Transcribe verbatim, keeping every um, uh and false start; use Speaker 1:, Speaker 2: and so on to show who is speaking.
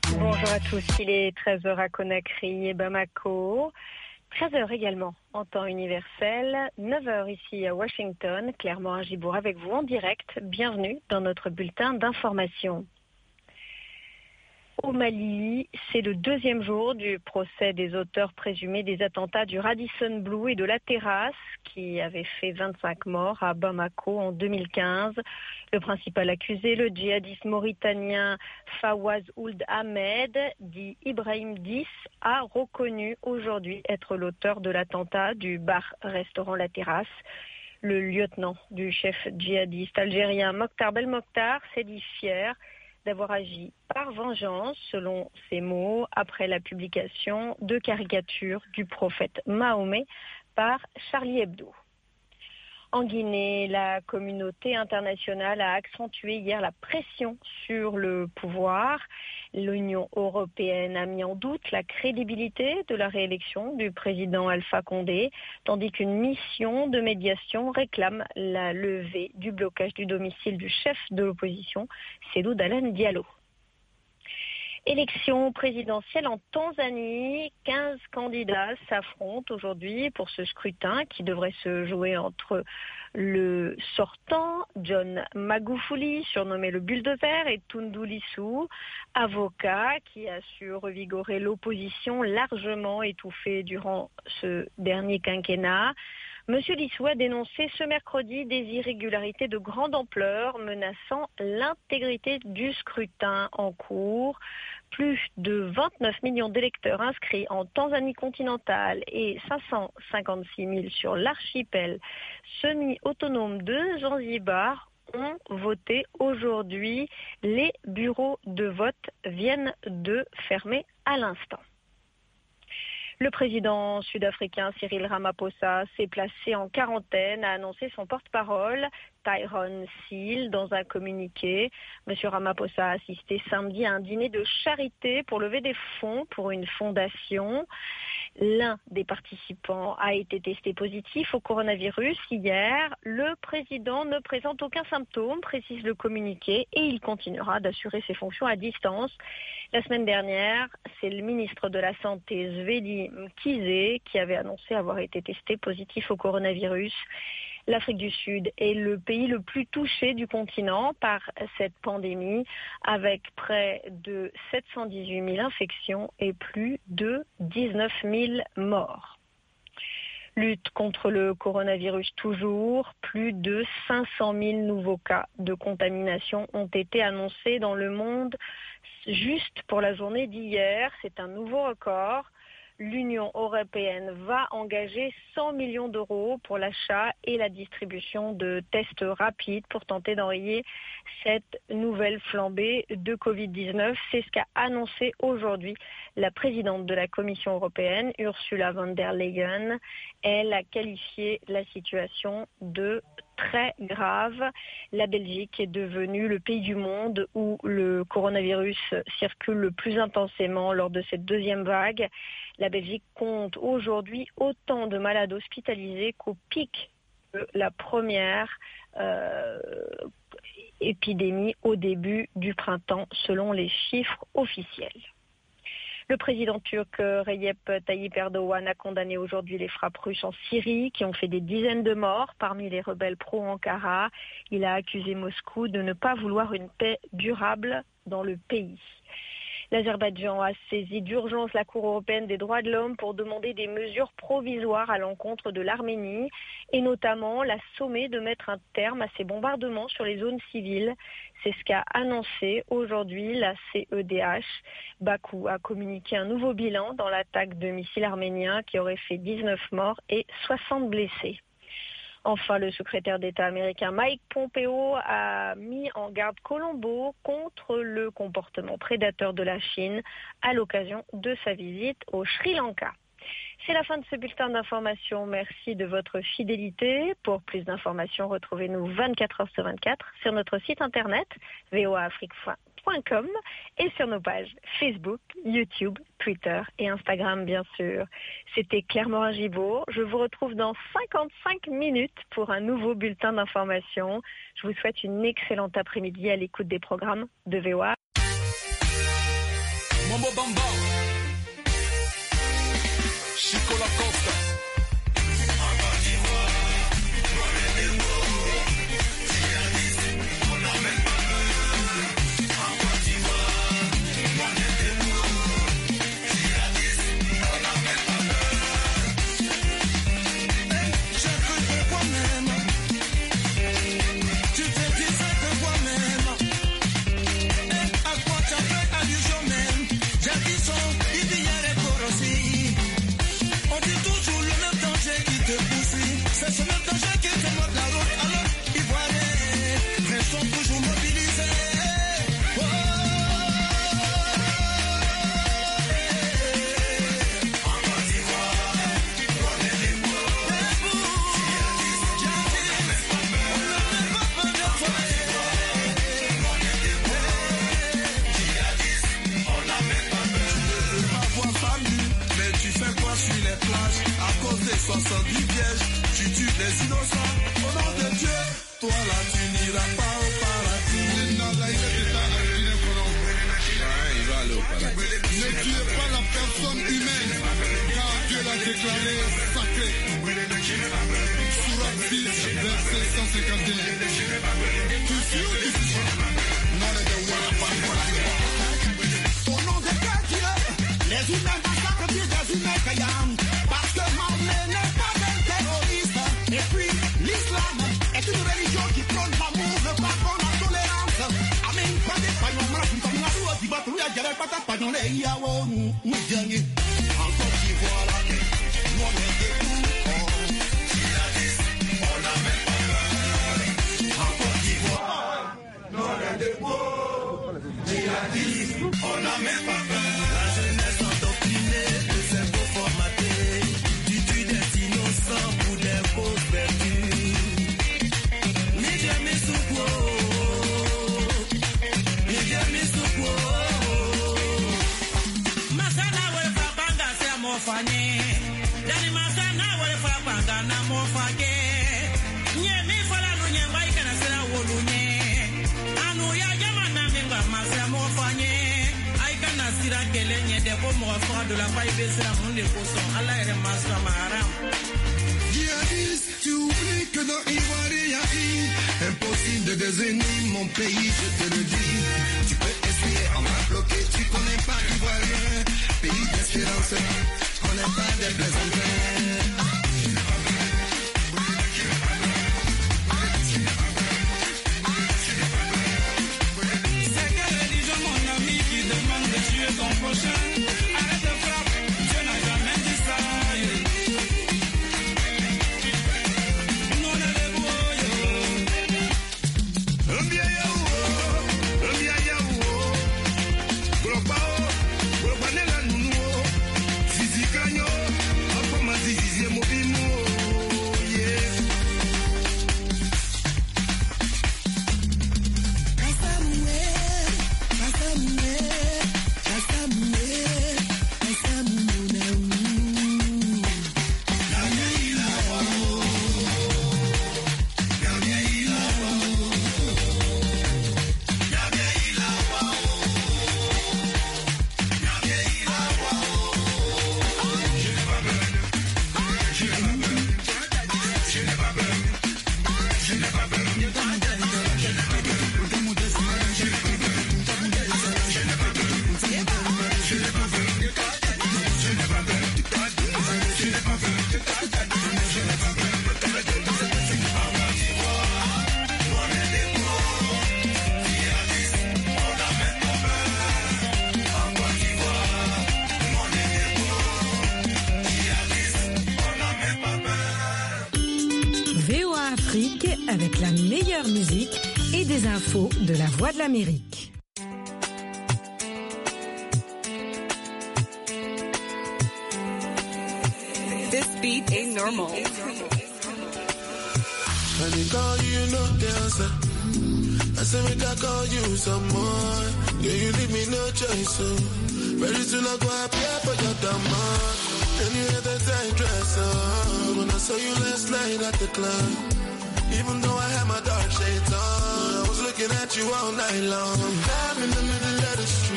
Speaker 1: Bonjour à tous, il est treize heures à Conakry et Bamako, treize heures également en temps universel, neuf heures ici à Washington, Claire Morin-Gibourg avec vous en direct. Bienvenue dans notre bulletin d'information. Au Mali, c'est le deuxième jour du procès des auteurs présumés des attentats du Radisson Blu et de la Terrasse qui avaient fait vingt-cinq morts à Bamako en deux mille quinze. Le principal accusé, le djihadiste mauritanien Fawaz Ould Ahmed, dit Ibrahim dix, a reconnu aujourd'hui être l'auteur de l'attentat du bar-restaurant La Terrasse. Le lieutenant du chef djihadiste algérien Mokhtar Belmokhtar s'est dit fier d'avoir agi par vengeance, selon ses mots, après la publication de caricatures du prophète Mahomet par Charlie Hebdo. En Guinée, la communauté internationale a accentué hier la pression sur le pouvoir. L'Union européenne a mis en doute la crédibilité de la réélection du président Alpha Condé, tandis qu'une mission de médiation réclame la levée du blocage du domicile du chef de l'opposition, Cellou Dalein Diallo. Élection présidentielle en Tanzanie, quinze candidats s'affrontent aujourd'hui pour ce scrutin qui devrait se jouer entre le sortant, John Magufuli, surnommé le bulldozer, et Tundu Lissu, avocat qui a su revigorer l'opposition largement étouffée durant ce dernier quinquennat. Monsieur Lissu a dénoncé ce mercredi des irrégularités de grande ampleur menaçant l'intégrité du scrutin en cours. Plus de vingt-neuf millions d'électeurs inscrits en Tanzanie continentale et cinq cent cinquante-six mille sur l'archipel semi-autonome de Zanzibar ont voté aujourd'hui. Les bureaux de vote viennent de fermer à l'instant. Le président sud-africain Cyril Ramaphosa s'est placé en quarantaine, a annoncé son porte-parole, Tyrone Seale, dans un communiqué. Monsieur Ramaphosa a assisté samedi à un dîner de charité pour lever des fonds pour une fondation. L'un des participants a été testé positif au coronavirus hier. Le président ne présente aucun symptôme, précise le communiqué, et il continuera d'assurer ses fonctions à distance. La semaine dernière, c'est le ministre de la Santé, Zweli Mkhize, qui avait annoncé avoir été testé positif au coronavirus. L'Afrique du Sud est le pays le plus touché du continent par cette pandémie, avec près de sept cent dix-huit mille infections et plus de dix-neuf mille morts. Lutte contre le coronavirus toujours, plus de cinq cent mille nouveaux cas de contamination ont été annoncés dans le monde juste pour la journée d'hier. C'est un nouveau record. L'Union européenne va engager cent millions d'euros pour l'achat et la distribution de tests rapides pour tenter d'enrayer cette nouvelle flambée de covid dix-neuf. C'est ce qu'a annoncé aujourd'hui la présidente de la Commission européenne, Ursula von der Leyen. Elle a qualifié la situation de très grave. La Belgique est devenue le pays du monde où le coronavirus circule le plus intensément lors de cette deuxième vague. La Belgique compte aujourd'hui autant de malades hospitalisés qu'au pic de la première euh, épidémie au début du printemps, selon les chiffres officiels. Le président turc Recep Tayyip Erdogan a condamné aujourd'hui les frappes russes en Syrie qui ont fait des dizaines de morts parmi les rebelles pro-Ankara. Il a accusé Moscou de ne pas vouloir une paix durable dans le pays. L'Azerbaïdjan a saisi d'urgence la Cour européenne des droits de l'homme pour demander des mesures provisoires à l'encontre de l'Arménie et notamment la sommer de mettre un terme à ces bombardements sur les zones civiles. C'est ce qu'a annoncé aujourd'hui la C E D H. Bakou a communiqué un nouveau bilan dans l'attaque de missiles arméniens qui aurait fait dix-neuf morts et soixante blessés. Enfin, le secrétaire d'État américain Mike Pompeo a mis en garde Colombo contre le comportement prédateur de la Chine à l'occasion de sa visite au Sri Lanka. C'est la fin de ce bulletin d'information. Merci de votre fidélité. Pour plus d'informations, retrouvez-nous vingt-quatre heures sur vingt-quatre sur notre site internet v o a afrique point com et sur nos pages Facebook, YouTube, Twitter et Instagram, bien sûr. C'était Claire Morin-Gibourg. Je vous retrouve dans cinquante-cinq minutes pour un nouveau bulletin d'information. Je vous souhaite une excellente après-midi à l'écoute des programmes de V O A.
Speaker 2: Mambo Bamba, Chico Lacosta.
Speaker 3: soixante-dix pièges, tu tues les innocents. Au nom de Dieu, toi là tu n'iras pas au paradis. Il va aller au paradis. Ne tuez pas la personne humaine, car Dieu l'a déclaré sacré. Sourate six, verset cent cinquante et un. Tu suis ou tu suis? Au nom de Dieu, les humains massacrent plus des humains que Yam. Parce que Mahomet n'est pas un terroriste. Et puis, l'islam est une religion qui prône l'amour, le pardon, la tolérance. Amen, pas des pagnons, mais une famille à l'eau, qui va trouver à Djalal, pas ta pagnon, les Yao, nous dernier. En Côte d'Ivoire, là, nous on est des coups. On n'a même pas peur. En Côte d'Ivoire, nous on est des coups. Djihadistes, on n'a même pas peur. La jeunesse endoctrinée, le cerveau formaté. Tu tues des innocents pour des causes perdues. Média Misuko, Média Misuko. Masana wale fapanga se amofanye. Yani masana wale fapanga na mofage. Nye mi fala lunye mbai kana sera wolunye. Anu ya jama na minga masa mofanye. Aika na sira kelenye de ko mo fa de la paille besera monde ko son ala ere masa maram. Djihadiste, tu oublies que dans Ivoire il y a eu impossible de désigner mon pays, je te le dis. Tu peux essayer, on va bloquer, tu connais pas l'Ivoirien. Pays d'espérance, on n'est pas des plaisantins. C'est quelle religion, mon ami, qui demande de tuer ton prochain? Arrête de frapper, Dieu n'a jamais dit ça. Non, ne le voyons. Un bien yaou, un bien yaou. Globao, globanela nounou. Zizi kanyo, encore ma zizi mobimo. Yeah. Kasamoué, kasamoué, kasamoué, kasamoué. Gambia ilawa, Gambia ilawa, Gambia ilawa, Gambia ilawa. Je n'ai pas peur, je n'ai pas peur, je n'ai pas peur, je n'ai pas peur, je n'ai pas peur, je n'ai pas peur, je n'ai pas peur, je n'ai pas peur, je n'ai pas peur, je n'ai pas peur, je n'ai pas peur, je n'ai pas peur.
Speaker 4: V O A Afrique avec la meilleure musique et des infos de la Voix de l'Amérique.
Speaker 5: This beat ain't normal.
Speaker 3: When they call you, you know the answer. I say make I call you some more. Yeah, you leave me no choice, so very soon I go appear for your demand. And you had that tight dress on when I saw you last night at the club. Even though I had my dark shades on, I was looking at you all night long. I'm in the middle of the street.